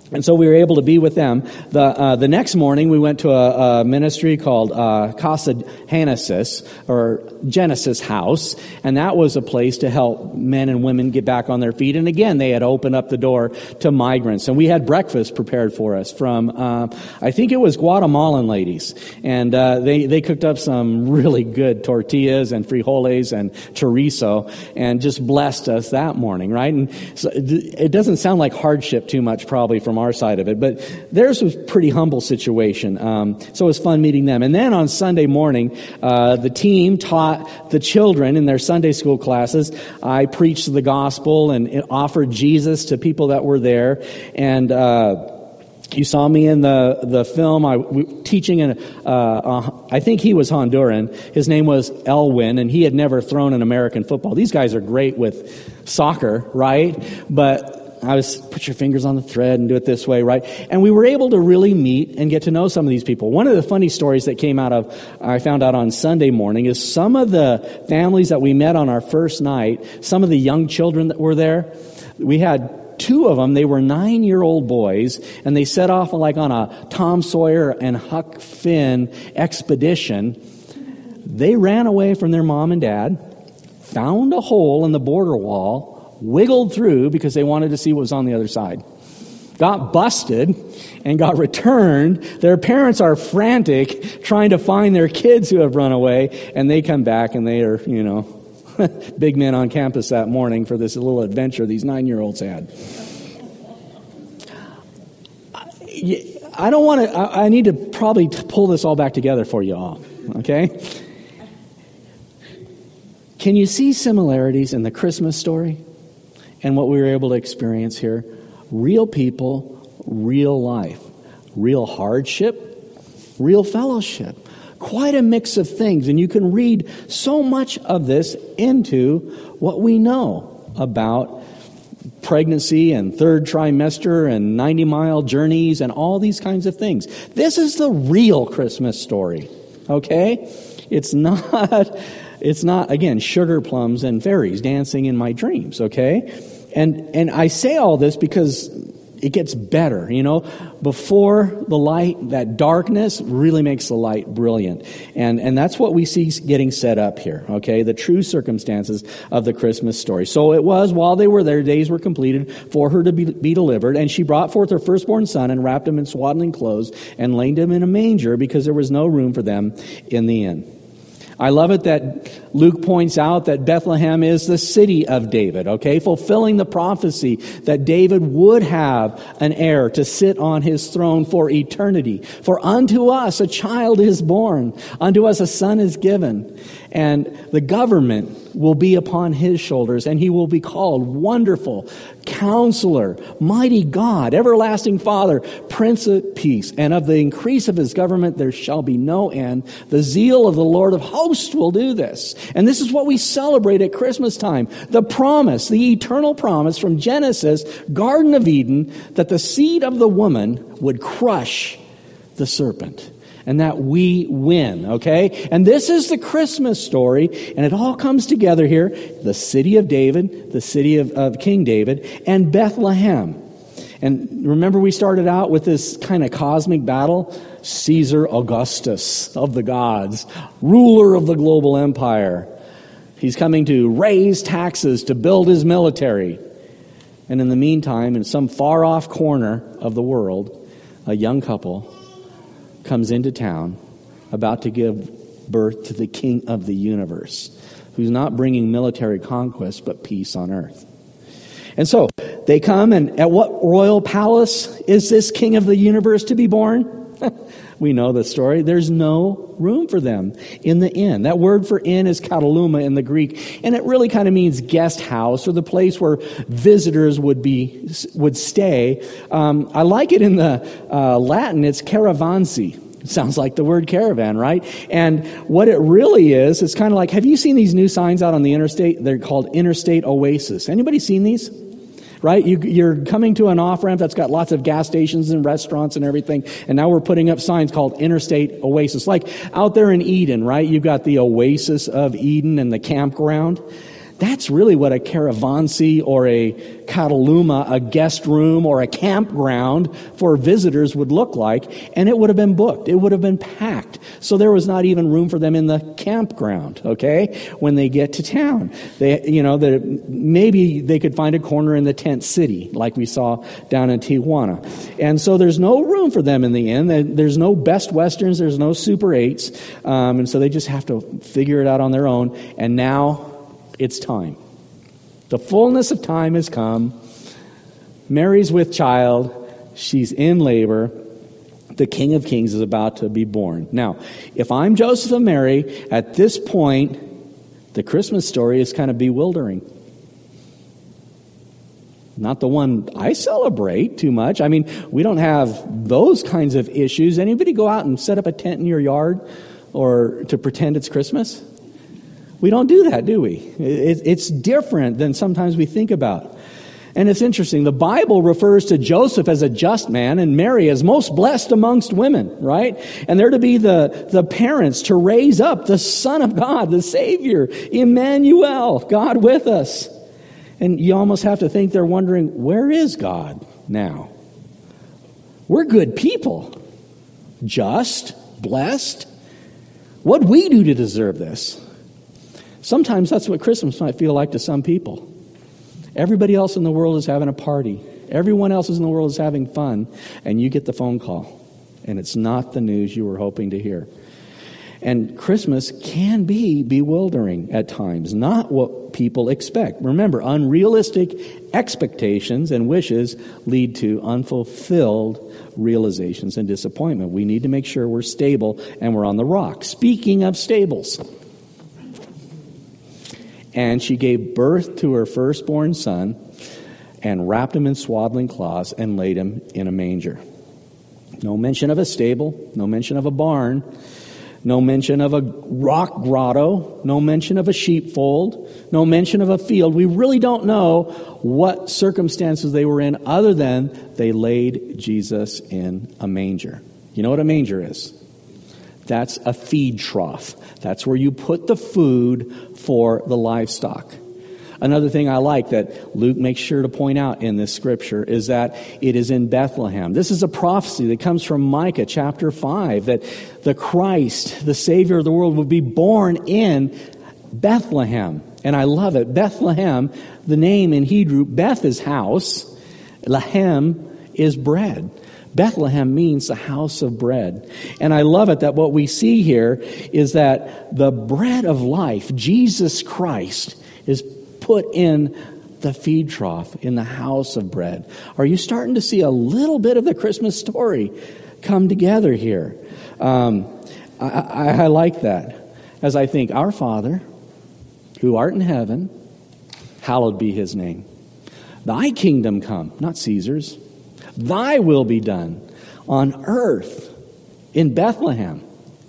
And so we were able to be with them. The uh, the next morning, we went to a, a ministry called uh, Casa Genesis, or Genesis House, and that was a place to help men and women get back on their feet. And again, they had opened up the door to migrants. And we had breakfast prepared for us from, uh, I think it was Guatemalan ladies. And uh, they, they cooked up some really good tortillas and frijoles and chorizo, and just blessed us that morning, right? And so it doesn't sound like hardship too much, probably, from our side of it, but theirs was a pretty humble situation. Um, so it was fun meeting them. And then on Sunday morning, uh, the team taught the children in their Sunday school classes. I preached the gospel and offered Jesus to people that were there. And uh, you saw me in the the film. I w- teaching in. Uh, uh, I think he was Honduran. His name was Elwin, and he had never thrown an American football. These guys are great with soccer, right? But I was, put your fingers on the thread and do it this way, right? And we were able to really meet and get to know some of these people. One of the funny stories that came out of, I found out on Sunday morning, is some of the families that we met on our first night, some of the young children that were there, we had two of them. They were nine-year-old boys, and they set off like on a Tom Sawyer and Huck Finn expedition. They ran away from their mom and dad, found a hole in the border wall, wiggled through because they wanted to see what was on the other side. Got busted and got returned. Their parents are frantic trying to find their kids who have run away, and they come back and they are, you know, big men on campus that morning for this little adventure these nine-year-olds had. I don't want to, I need to probably pull this all back together for you all, okay? Can you see similarities in the Christmas story and what we were able to experience here? Real people, real life, real hardship, real fellowship. Quite a mix of things. And you can read so much of this into what we know about pregnancy and third trimester and ninety-mile journeys and all these kinds of things. This is the real Christmas story, okay? It's not... It's not, again, sugar plums and fairies dancing in my dreams, okay? And and I say all this because it gets better, you know? Before the light, that darkness really makes the light brilliant. And and that's what we see getting set up here, okay? The true circumstances of the Christmas story. So it was, while they were there, days were completed for her to be, be delivered, and she brought forth her firstborn son and wrapped him in swaddling clothes and laid him in a manger because there was no room for them in the inn. I love it that Luke points out that Bethlehem is the city of David, okay? Fulfilling the prophecy that David would have an heir to sit on his throne for eternity. For unto us a child is born, unto us a son is given, and the government will be upon his shoulders, and he will be called Wonderful, Counselor, Mighty God, Everlasting Father, Prince of Peace. And of the increase of his government there shall be no end. The zeal of the Lord of hosts will do this. And this is what we celebrate at Christmas time. The promise, the eternal promise from Genesis, Garden of Eden, that the seed of the woman would crush the serpent. And that we win, okay? And this is the Christmas story, and it all comes together here. The city of David, the city of, of King David, and Bethlehem. And remember, we started out with this kind of cosmic battle. Caesar Augustus of the gods, ruler of the global empire. He's coming to raise taxes to build his military. And in the meantime, in some far-off corner of the world, a young couple comes into town about to give birth to the King of the universe, who's not bringing military conquest but peace on earth. And so they come, and at what royal palace is this King of the universe to be born? We know the story. There's no room for them in the inn. That word for inn is kataluma in the Greek, and it really kind of means guest house, or the place where visitors would be would stay. Um, I like it in the uh, Latin. It's caravansi. It sounds like the word caravan, right? And what it really is, it's kind of like, have you seen these new signs out on the interstate? They're called Interstate Oasis. Anybody seen these? Right? You, you're coming to an off-ramp that's got lots of gas stations and restaurants and everything, and now we're putting up signs called Interstate Oasis. Like out there in Eden, right? You've got the Oasis of Eden and the campground. That's really what a caravanserai or a kataluma, a guest room or a campground for visitors would look like, and it would have been booked. It would have been packed. So there was not even room for them in the campground, okay, when they get to town. They, you know, that maybe they could find a corner in the tent city, like we saw down in Tijuana. And so there's no room for them in the inn. There's no Best Westerns. There's no Super eights. Um, and so they just have to figure it out on their own. And now it's time. The fullness of time has come. Mary's with child. She's in labor. The King of Kings is about to be born. Now, if I'm Joseph and Mary, at this point, the Christmas story is kind of bewildering. Not the one I celebrate too much. I mean, we don't have those kinds of issues. Anybody go out and set up a tent in your yard or to pretend it's Christmas? We don't do that, do we? It's different than sometimes we think about. And it's interesting. The Bible refers to Joseph as a just man and Mary as most blessed amongst women, right? And they're to be the, the parents to raise up the Son of God, the Savior, Emmanuel, God with us. And you almost have to think they're wondering, where is God now? We're good people. Just, blessed. What'd we do to deserve this? Sometimes that's what Christmas might feel like to some people. Everybody else in the world is having a party. Everyone else in the world is having fun. And you get the phone call. And it's not the news you were hoping to hear. And Christmas can be bewildering at times. Not what people expect. Remember, unrealistic expectations and wishes lead to unfulfilled realizations and disappointment. We need to make sure we're stable and we're on the rock. Speaking of stables. And she gave birth to her firstborn son and wrapped him in swaddling cloths and laid him in a manger. No mention of a stable, no mention of a barn, no mention of a rock grotto, no mention of a sheepfold, no mention of a field. We really don't know what circumstances they were in other than they laid Jesus in a manger. You know what a manger is? That's a feed trough. That's where you put the food for the livestock. Another thing I like that Luke makes sure to point out in this scripture is that it is in Bethlehem. This is a prophecy that comes from Micah chapter five, that the Christ, the Savior of the world, would be born in Bethlehem. And I love it. Bethlehem, the name in Hebrew, Beth is house, Lahem is bread. Bethlehem means the house of bread. And I love it that what we see here is that the bread of life, Jesus Christ, is put in the feed trough, in the house of bread. Are you starting to see a little bit of the Christmas story come together here? Um, I, I, I like that. As I think, our Father, who art in heaven, hallowed be his name. Thy kingdom come, not Caesar's. Thy will be done on earth in Bethlehem.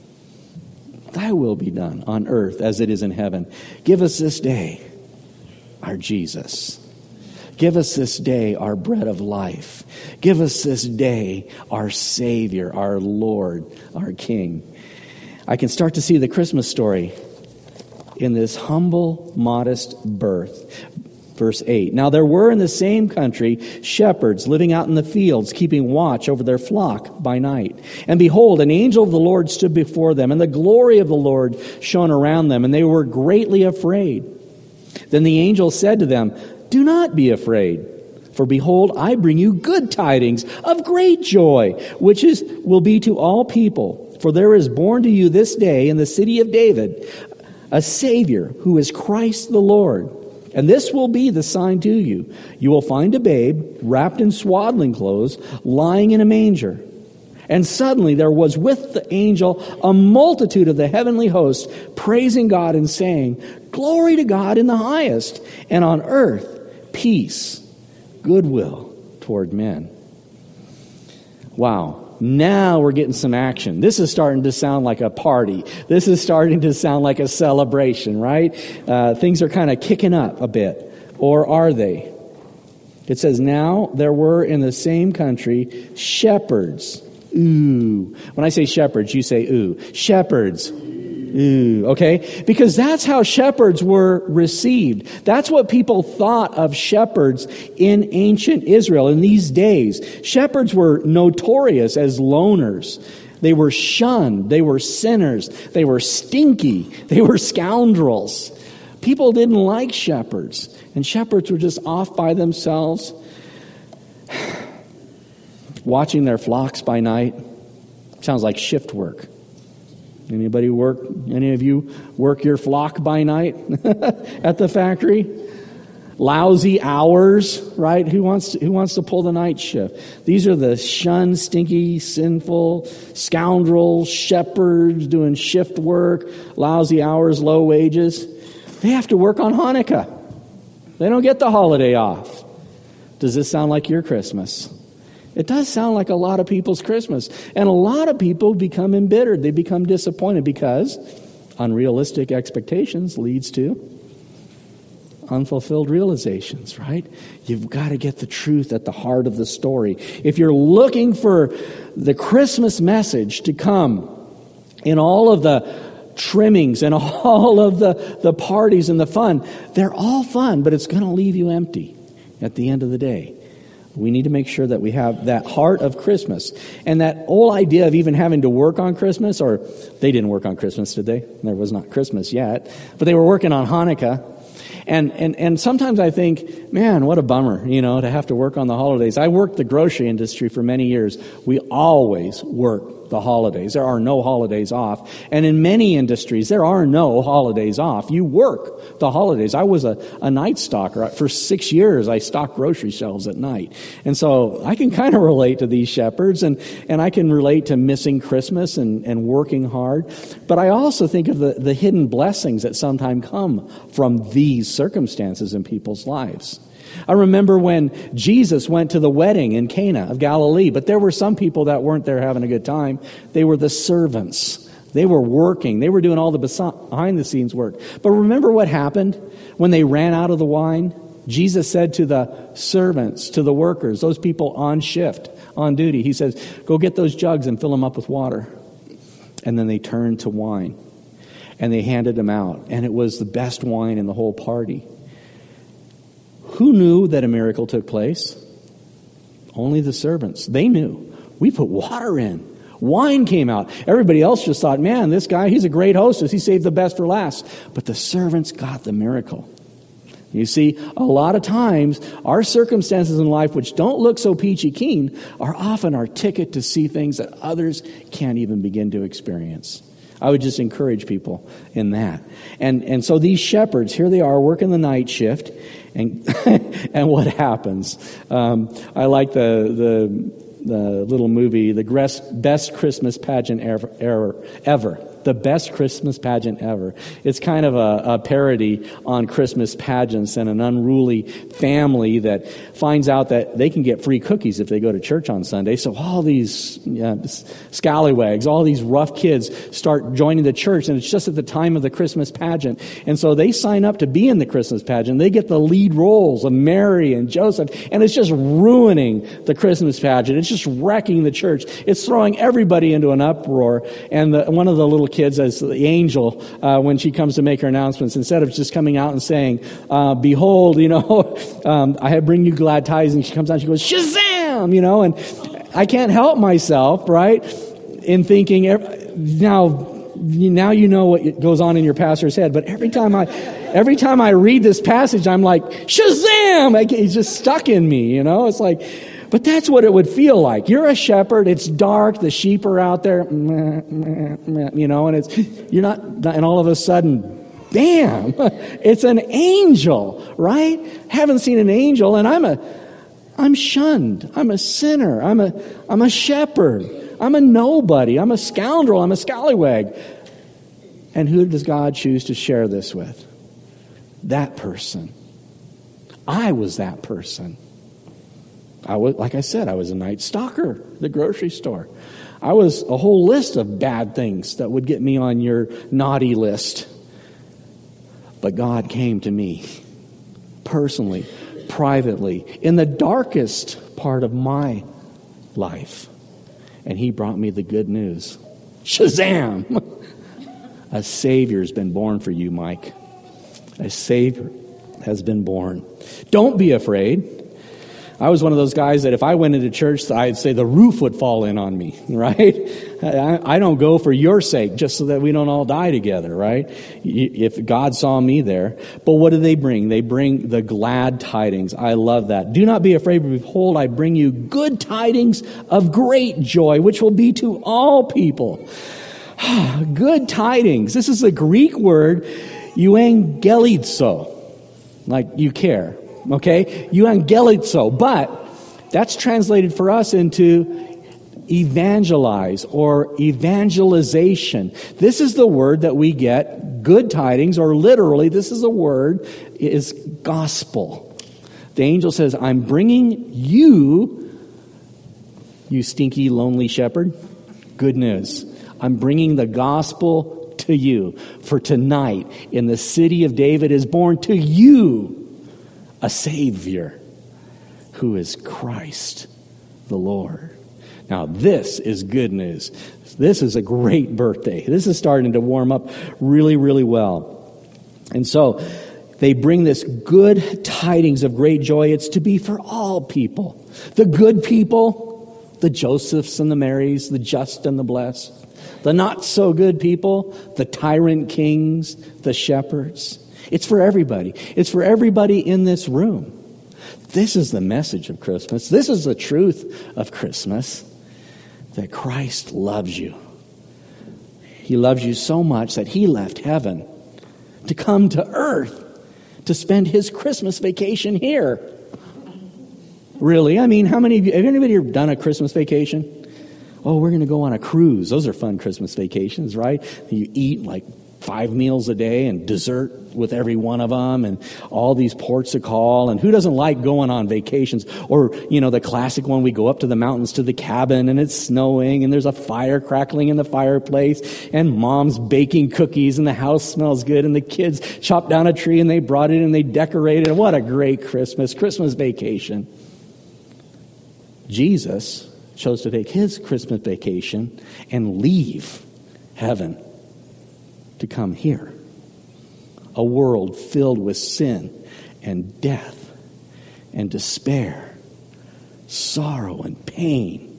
Thy will be done on earth as it is in heaven. Give us this day our Jesus. Give us this day our bread of life. Give us this day our Savior, our Lord, our King. I can start to see the Christmas story in this humble, modest birth. Verse eight. Now there were in the same country shepherds living out in the fields, keeping watch over their flock by night. And behold, an angel of the Lord stood before them, and the glory of the Lord shone around them, and they were greatly afraid. Then the angel said to them, do not be afraid, for behold, I bring you good tidings of great joy, which is will be to all people. For there is born to you this day in the city of David a Savior, who is Christ the Lord. And this will be the sign to you. You will find a babe wrapped in swaddling clothes, lying in a manger. And suddenly there was with the angel a multitude of the heavenly hosts, praising God and saying, Glory to God in the highest, and on earth peace, goodwill toward men. Wow. Now we're getting some action. This is starting to sound like a party. This is starting to sound like a celebration, right? Uh, things are kind of kicking up a bit. Or are they? It says, now there were in the same country shepherds. Ooh. When I say shepherds, you say ooh. Shepherds Ooh, okay? Because that's how shepherds were received. That's what people thought of shepherds in ancient Israel in these days. Shepherds were notorious as loners. They were shunned. They were sinners. They were stinky. They were scoundrels. People didn't like shepherds. And shepherds were just off by themselves, watching their flocks by night. Sounds like shift work. Anybody work? Any of you work your flock by night at the factory? Lousy hours, right? Who wants to, who wants to pull the night shift? These are the shunned, stinky, sinful, scoundrel shepherds doing shift work, lousy hours, low wages. They have to work on Hanukkah. They don't get the holiday off. Does this sound like your Christmas? It does sound like a lot of people's Christmas. And a lot of people become embittered. They become disappointed because unrealistic expectations leads to unfulfilled realizations, right? You've got to get the truth at the heart of the story. If you're looking for the Christmas message to come in all of the trimmings and all of the, the parties and the fun, they're all fun, but it's going to leave you empty at the end of the day. We need to make sure that we have that heart of Christmas. And that whole idea of even having to work on Christmas, or they didn't work on Christmas, did they? There was not Christmas yet. But they were working on Hanukkah. And, and, and sometimes I think, man, what a bummer, you know, to have to work on the holidays. I worked the grocery industry for many years. We always work the holidays. There are no holidays off. And in many industries, there are no holidays off. You work the holidays. I was a, a night stalker. For six years, I stocked grocery shelves at night. And so I can kind of relate to these shepherds, and, and I can relate to missing Christmas and, and working hard. But I also think of the, the hidden blessings that sometimes come from these circumstances in people's lives. I remember when Jesus went to the wedding in Cana of Galilee, but there were some people that weren't there having a good time. They were the servants. They were working. They were doing all the behind-the-scenes work. But remember what happened when they ran out of the wine? Jesus said to the servants, to the workers, those people on shift, on duty, he says, go get those jugs and fill them up with water. And then they turned to wine. And they handed them out. And it was the best wine in the whole party. Who knew that a miracle took place? Only the servants. They knew. We put water in. Wine came out. Everybody else just thought, man, this guy, he's a great hostess. He saved the best for last. But the servants got the miracle. You see, a lot of times, our circumstances in life, which don't look so peachy keen, are often our ticket to see things that others can't even begin to experience. I would just encourage people in that. And and so these shepherds, here they are working the night shift, and and what happens? Um, I like the the the little movie, the best Christmas pageant ever, ever, ever. The best Christmas pageant ever. It's kind of a, a parody on Christmas pageants and an unruly family that finds out that they can get free cookies if they go to church on Sunday. So all these yeah, scallywags, all these rough kids start joining the church, and it's just at the time of the Christmas pageant. And so they sign up to be in the Christmas pageant. They get the lead roles of Mary and Joseph, and it's just ruining the Christmas pageant. It's just wrecking the church. It's throwing everybody into an uproar. And the, one of the little kids, as the angel, uh, when she comes to make her announcements, instead of just coming out and saying, uh, behold, you know, um, I have bring you glad tidings, and she comes out and she goes, Shazam! You know, and I can't help myself, right, in thinking, now, now you know what goes on in your pastor's head, but every time I, every time I read this passage, I'm like, Shazam! It's just stuck in me, you know, it's like, but that's what it would feel like. You're a shepherd. It's dark. The sheep are out there, you know, and it's you're not. And all of a sudden, bam! It's an angel, right? Haven't seen an angel, and I'm a, I'm shunned. I'm a sinner. I'm a, I'm a shepherd. I'm a nobody. I'm a scoundrel. I'm a scallywag. And who does God choose to share this with? That person. I was that person. I was, like I said, I was a night stalker at the grocery store. I was a whole list of bad things that would get me on your naughty list. But God came to me personally, privately, in the darkest part of my life. And He brought me the good news. Shazam! A Savior has been born for you, Mike. A Savior has been born. Don't be afraid. I was one of those guys that if I went into church, I'd say the roof would fall in on me, right? I, I don't go for your sake, just so that we don't all die together, right? If God saw me there. But what do they bring? They bring the glad tidings. I love that. Do not be afraid, but behold, I bring you good tidings of great joy, which will be to all people. Good tidings. This is the Greek word, euangelizo, like you care. Okay, euangelizo, but that's translated for us into evangelize or evangelization. This is the word that we get, good tidings, or literally, this is a word, is gospel. The angel says, I'm bringing you, you stinky, lonely shepherd, good news. I'm bringing the gospel to you. For tonight, in the city of David is born to you a Savior who is Christ the Lord. Now, this is good news. This is a great birthday. This is starting to warm up really, really well. And so, they bring this good tidings of great joy. It's to be for all people. The good people, the Josephs and the Marys, the just and the blessed. The not so good people, the tyrant kings, the shepherds. It's for everybody. It's for everybody in this room. This is the message of Christmas. This is the truth of Christmas, that Christ loves you. He loves you so much that he left heaven to come to earth to spend his Christmas vacation here. Really? I mean, how many of you, have anybody ever done a Christmas vacation? Oh, we're going to go on a cruise. Those are fun Christmas vacations, right? You eat like five meals a day and dessert with every one of them and all these ports of call. And who doesn't like going on vacations? Or, you know, the classic one, we go up to the mountains to the cabin and it's snowing and there's a fire crackling in the fireplace and mom's baking cookies and the house smells good and the kids chopped down a tree and they brought it and they decorated it. What a great Christmas, Christmas vacation. Jesus chose to take his Christmas vacation and leave heaven to come here. A world filled with sin and death and despair, sorrow and pain.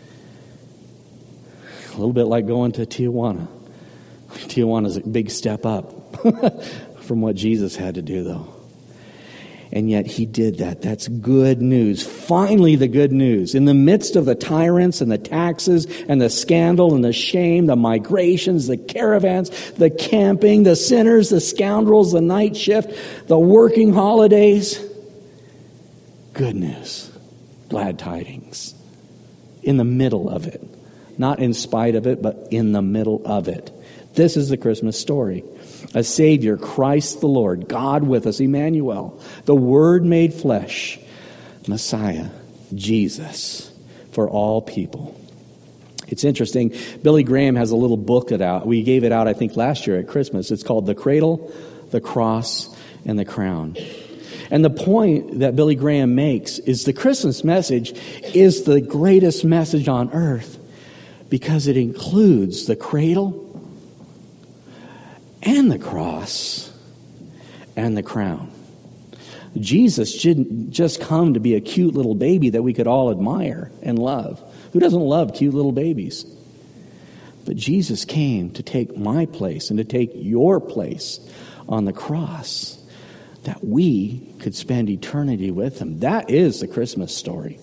A little bit like going to Tijuana. Tijuana's a big step up from what Jesus had to do, though. And yet he did that. That's good news. Finally, the good news. In the midst of the tyrants and the taxes and the scandal and the shame, the migrations, the caravans, the camping, the sinners, the scoundrels, the night shift, the working holidays. Good news. Glad tidings. In the middle of it. Not in spite of it, but in the middle of it. This is the Christmas story. A Savior, Christ the Lord, God with us, Emmanuel, the Word made flesh, Messiah, Jesus, for all people. It's interesting, Billy Graham has a little book it out. We gave it out, I think, last year at Christmas. It's called The Cradle, the Cross, and the Crown. And the point that Billy Graham makes is the Christmas message is the greatest message on earth because it includes the cradle, and the cross, and the crown. Jesus didn't just come to be a cute little baby that we could all admire and love. Who doesn't love cute little babies? But Jesus came to take my place and to take your place on the cross, that we could spend eternity with him. That is the Christmas story.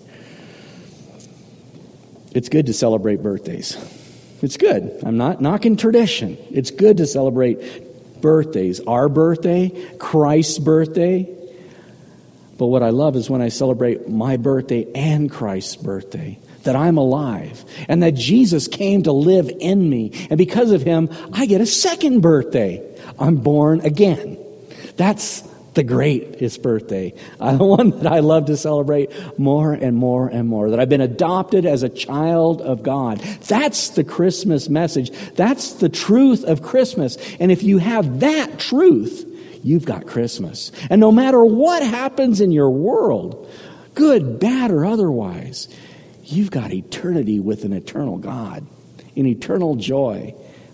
It's good to celebrate birthdays. It's good. I'm not knocking tradition. It's good to celebrate birthdays. Our birthday, Christ's birthday. But what I love is when I celebrate my birthday and Christ's birthday, that I'm alive and that Jesus came to live in me. And because of him, I get a second birthday. I'm born again. That's the greatest birthday. Uh, the one that I love to celebrate more and more and more. That I've been adopted as a child of God. That's the Christmas message. That's the truth of Christmas. And if you have that truth, you've got Christmas. And no matter what happens in your world, good, bad, or otherwise, you've got eternity with an eternal God, an eternal joy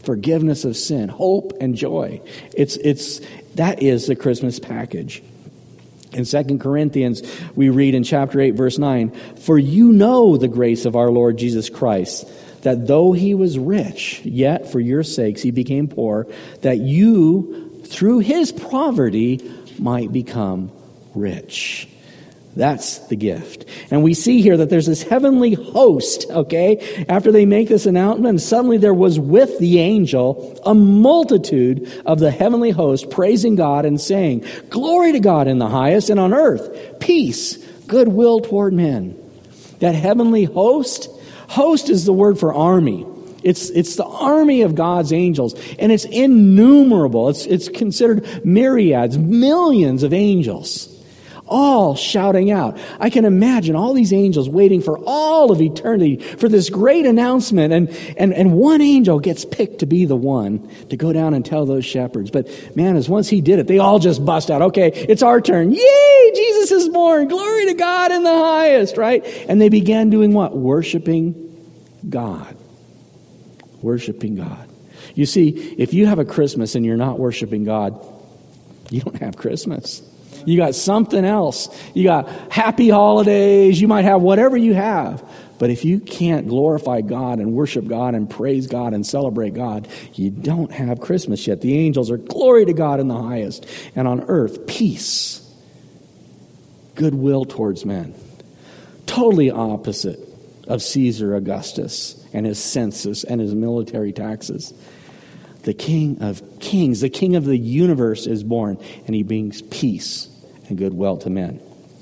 forgiveness of sin, hope and joy. It's it's that is the Christmas package. In Second Corinthians, we read in chapter eight, verse nine, "For you know the grace of our Lord Jesus Christ, that though he was rich, yet for your sakes he became poor, that you, through his poverty, might become rich." That's the gift. And we see here that there's this heavenly host, okay? After they make this announcement, suddenly there was with the angel a multitude of the heavenly host praising God and saying, "Glory to God in the highest, and on earth, peace, goodwill toward men." That heavenly host, host is the word for army. It's it's the army of God's angels, and it's innumerable. It's it's considered myriads, millions of angels, all shouting out. I can imagine all these angels waiting for all of eternity for this great announcement. And, and, and one angel gets picked to be the one to go down and tell those shepherds. But man, as once he did it, they all just bust out. Okay, it's our turn. Yay, Jesus is born. Glory to God in the highest, right? And they began doing what? Worshiping God. Worshiping God. You see, if you have a Christmas and you're not worshiping God, you don't have Christmas. You got something else. You got happy holidays. You might have whatever you have. But if you can't glorify God and worship God and praise God and celebrate God, you don't have Christmas yet. The angels are glory to God in the highest, and on earth, peace, goodwill towards men. Totally opposite of Caesar Augustus and his census and his military taxes. The King of Kings, the King of the universe is born, and he brings peace and goodwill to men.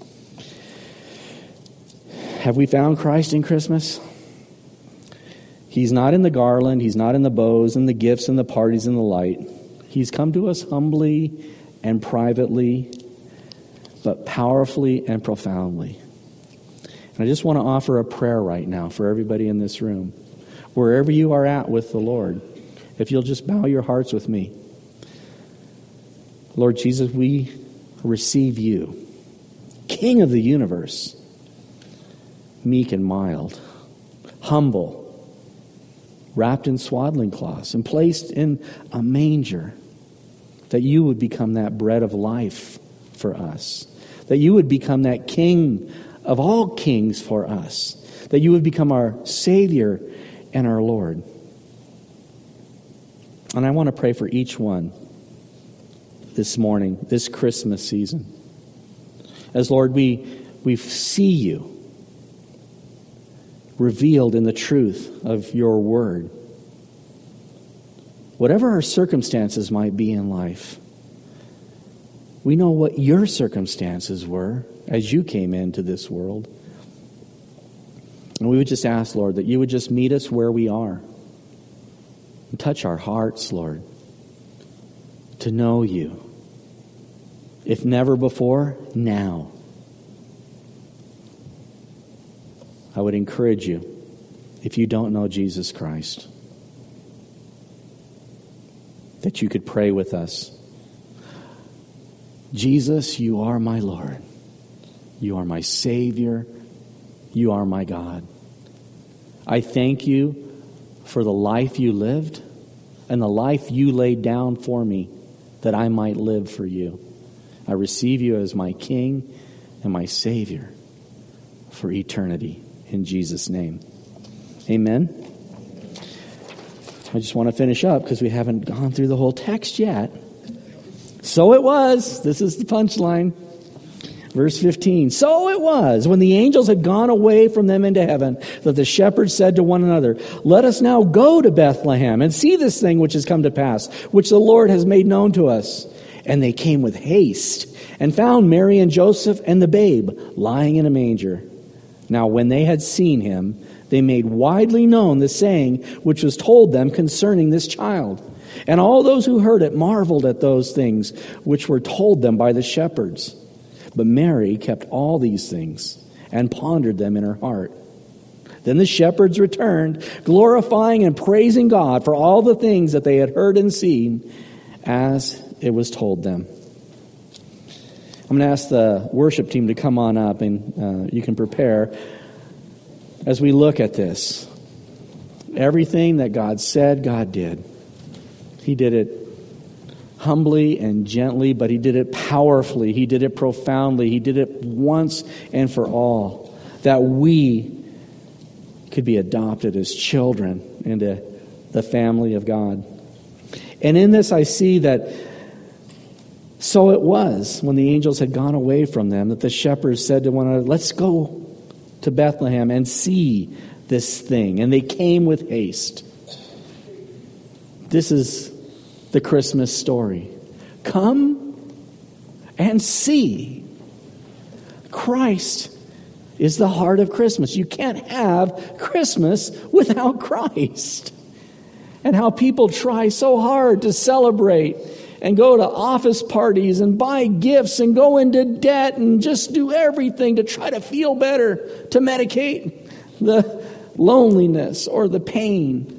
Have we found Christ in Christmas? He's not in the garland, he's not in the bows and the gifts and the parties and the light. He's come to us humbly and privately, but powerfully and profoundly. And I just want to offer a prayer right now for everybody in this room. Wherever you are at with the Lord, if you'll just bow your hearts with me. Lord Jesus, we receive you, King of the universe, meek and mild, humble, wrapped in swaddling cloths, and placed in a manger, that you would become that bread of life for us, that you would become that King of all kings for us, that you would become our Savior and our Lord. And I want to pray for each one this morning, this Christmas season. As Lord, we, we see you revealed in the truth of your word. Whatever our circumstances might be in life, we know what your circumstances were as you came into this world. And we would just ask, Lord, that you would just meet us where we are. And touch our hearts, Lord, to know you. If never before, now. I would encourage you, if you don't know Jesus Christ, that you could pray with us. Jesus, you are my Lord. You are my Savior. You are my God. I thank you for the life you lived and the life you laid down for me that I might live for you. I receive you as my King and my Savior for eternity. In Jesus' name. Amen. I just want to finish up because we haven't gone through the whole text yet. So it was. This is the punchline. Verse fifteen, so it was, when the angels had gone away from them into heaven, that the shepherds said to one another, let us now go to Bethlehem and see this thing which has come to pass, which the Lord has made known to us. And they came with haste and found Mary and Joseph and the babe lying in a manger. Now when they had seen him, they made widely known the saying which was told them concerning this child. And all those who heard it marveled at those things which were told them by the shepherds. But Mary kept all these things and pondered them in her heart. Then the shepherds returned, glorifying and praising God for all the things that they had heard and seen as it was told them. I'm going to ask the worship team to come on up, and uh, you can prepare as we look at this. Everything that God said, God did. He did it humbly and gently, but he did it powerfully. He did it profoundly. He did it once and for all, that we could be adopted as children into the family of God. And in this I see that so it was when the angels had gone away from them that the shepherds said to one another, let's go to Bethlehem and see this thing. And they came with haste. This is the Christmas story. Come and see. Christ is the heart of Christmas. You can't have Christmas without Christ. And how people try so hard to celebrate and go to office parties and buy gifts and go into debt and just do everything to try to feel better, to medicate the loneliness or the pain.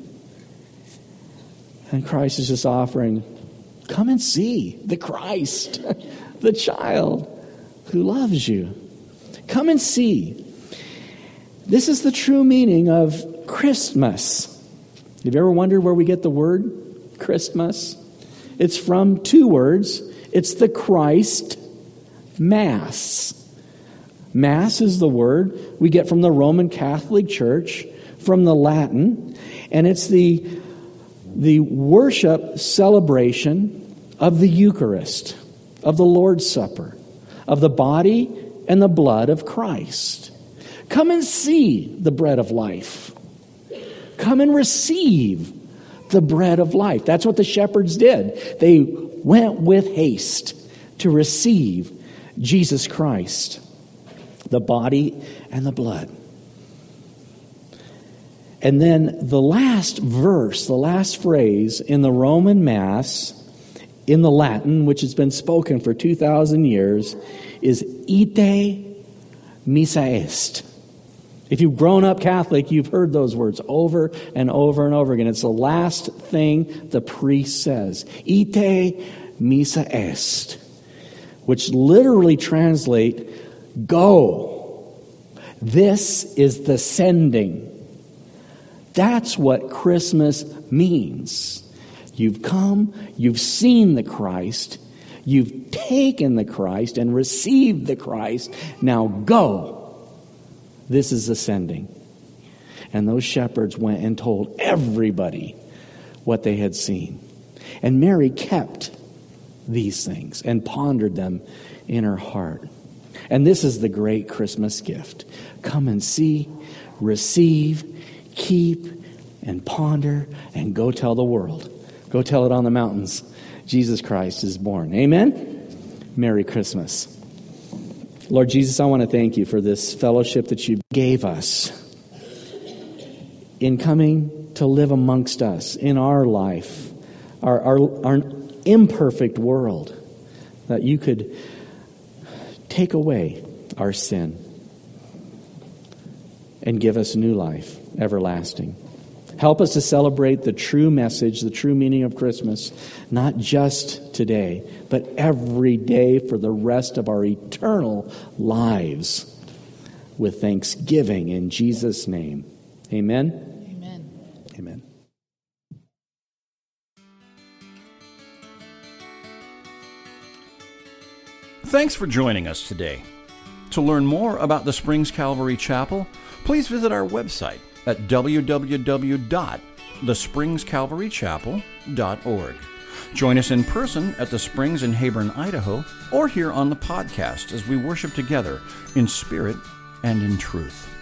And Christ is just offering, come and see the Christ, the child who loves you. Come and see. This is the true meaning of Christmas. Have you ever wondered where we get the word Christmas? It's from two words. It's the Christ Mass. Mass is the word we get from the Roman Catholic Church, from the Latin, and it's the the worship celebration of the Eucharist, of the Lord's Supper, of the body and the blood of Christ. Come and see the bread of life. Come and receive the bread of life. That's what the shepherds did. They went with haste to receive Jesus Christ, the body and the blood. And then the last verse, the last phrase in the Roman Mass, in the Latin, which has been spoken for two thousand years, is Ite Missa Est. If you've grown up Catholic, you've heard those words over and over and over again. It's the last thing the priest says. Ite Missa Est, which literally translate, go. This is the sending. That's what Christmas means. You've come, you've seen the Christ, you've taken the Christ and received the Christ. Now go. This is the sending. And those shepherds went and told everybody what they had seen. And Mary kept these things and pondered them in her heart. And this is the great Christmas gift. Come and see, receive, keep, and ponder, and go tell the world. Go tell it on the mountains. Jesus Christ is born. Amen? Merry Christmas. Lord Jesus, I want to thank you for this fellowship that you gave us in coming to live amongst us in our life, our, our, our imperfect world, that you could take away our sin and give us new life, everlasting. Help us to celebrate the true message, the true meaning of Christmas, not just today, but every day for the rest of our eternal lives with thanksgiving in Jesus' name. Amen? Amen. Amen. Thanks for joining us today. To learn more about the Springs Calvary Chapel, please visit our website at w w w dot the springs calvary chapel dot org. Join us in person at the Springs in Heyburn, Idaho, or here on the podcast as we worship together in spirit and in truth.